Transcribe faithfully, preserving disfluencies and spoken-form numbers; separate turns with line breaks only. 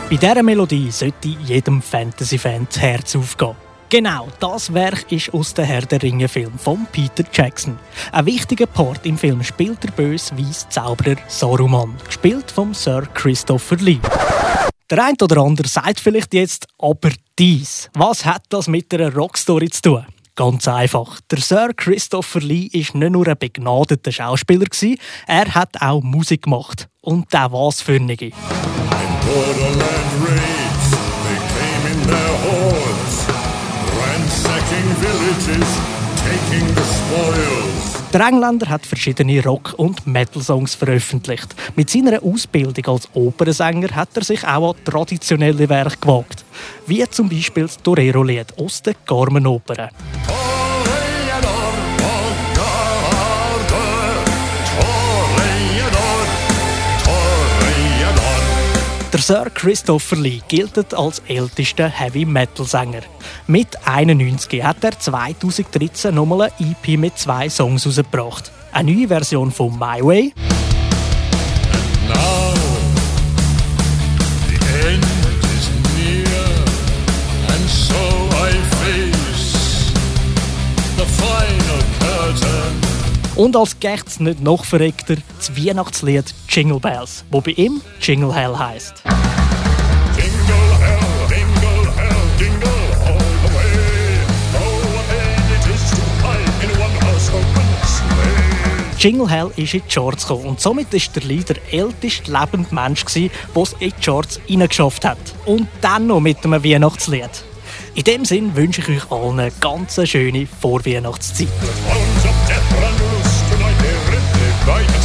Bei dieser Melodie sollte jedem Fantasy-Fan das Herz aufgehen. Genau, das Werk ist aus dem Herr der Ringe-Film von Peter Jackson. Ein wichtiger Part im Film spielt der böse weisse Zauberer Saruman, gespielt von Sir Christopher Lee. Der eine oder andere sagt vielleicht jetzt, aber dies, was hat das mit einer Rockstory zu tun? Ganz einfach. Der Sir Christopher Lee war nicht nur ein begnadeter Schauspieler, er hat auch Musik gemacht. Und auch was für eine. Der Engländer hat verschiedene Rock- und Metal-Songs veröffentlicht. Mit seiner Ausbildung als Opernsänger hat er sich auch an traditionelle Werke gewagt. Wie zum Beispiel das Torero-Lied aus der Carmen-Oper. Der Sir Christopher Lee gilt als ältester Heavy-Metal-Sänger. Mit einundneunzig hat er zweitausenddreizehn nochmal eine E P mit zwei Songs herausgebracht. Eine neue Version von My Way und als Gächt's nicht noch verreckter das Weihnachtslied Jingle Bells, wo bei ihm Jingle Hell heisst. Jingle Hell ist in die Charts gekommen und somit war der Lee der älteste lebende Mensch, der es in die Charts reingeschafft hat. Und dann noch mit einem Weihnachtslied. In dem Sinn wünsche ich euch allen eine ganz schöne Vorweihnachtszeit. Right.